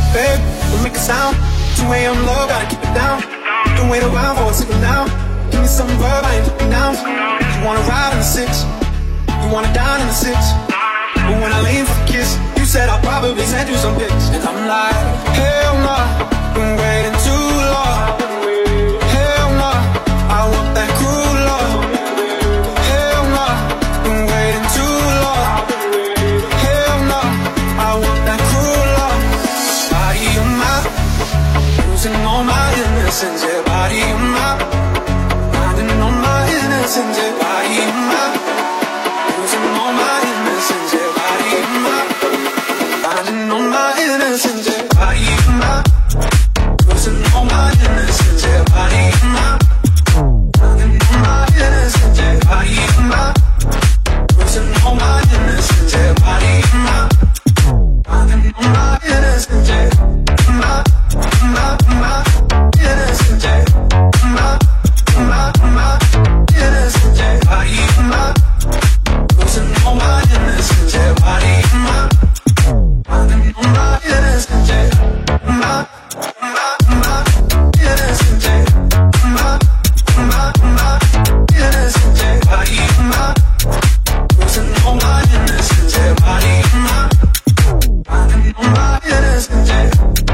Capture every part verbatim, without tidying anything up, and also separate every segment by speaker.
Speaker 1: Babe, don't make a sound. two a.m. love, gotta keep it down. Don't wait around for a signal now. Give me some verb, I ain't looking down. You wanna ride in the six, you wanna dine in the six. But when I lean for a kiss, you said I'll probably send you some pics. And I'm like, hell nah, been waiting too long. Hell nah, I want that cruel love. Hell nah, been waiting too long. Hell nah, I want that cruel love. Body of mine, losing all my innocence. Yeah, body of mine, finding all my innocence. Yeah, body of mine, losing all my innocence. Yeah, body of mine, finding all my innocence. Yeah, body of mine, losing all my innocence. Yeah, body of mine, finding all my innocence. Yeah, body of mine, losing all my innocence. Yeah, body of mine, finding all my innocence. Yeah, my, my, my innocence. Yeah, my, my, my innocence. Yeah, body of mine, losing all my innocence. Yeah, body of mine, finding all my innocence. Yeah, my, my, my innocence. Yeah, my, my, my innocence. Yeah, body of mine, losing all my innocence. Yeah, body of mine, finding all my innocence. Yeah.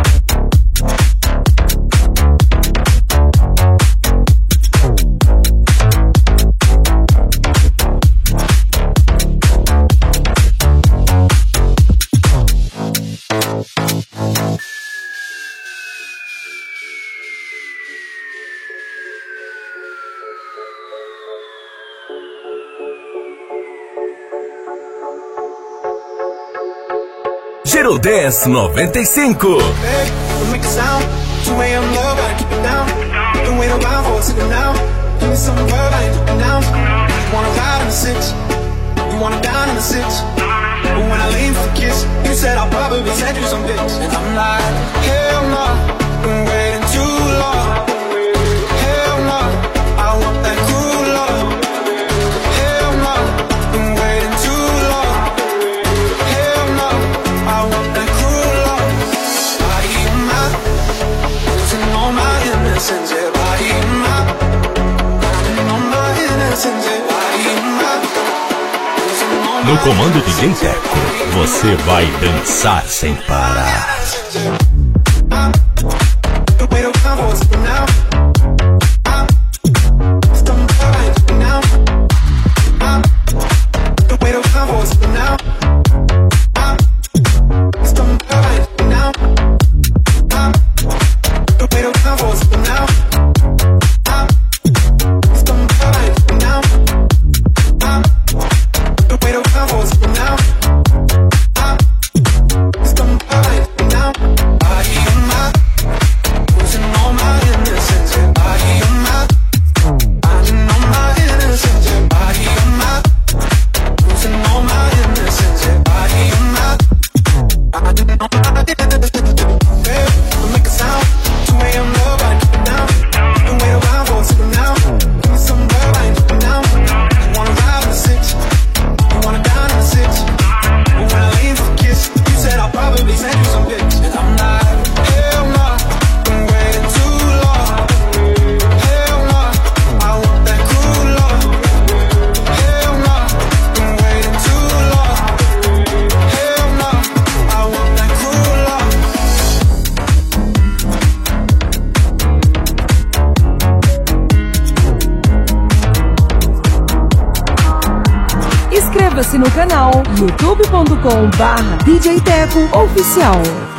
Speaker 2: Giro dez noventa e cinco.
Speaker 1: Hey, don't make a sound. two a.m. love, gotta keep it down. Don't wait around for a signal now. Give me some verb, I ain't looking down. You wanna ride in the six, you wanna dine in the six. But when I lean for a kiss, you said I'll probably send you some pics. And I'm like, hell nah, been waiting too long. Hell nah, I want that cruel love. Hell nah, been waiting too long. Hell nah, I want that cruel love. Body of mine, losing all my innocence. Yeah, body of mine, finding all my innocence. Yeah, body of mine, losing all my
Speaker 2: No comando de D J Teco, você vai dançar sem parar.
Speaker 1: Don't wait around for a signal now. Don't wait around for a signal now.
Speaker 3: Inscreva-se no canal youtube ponto com barra D J Teco Oficial.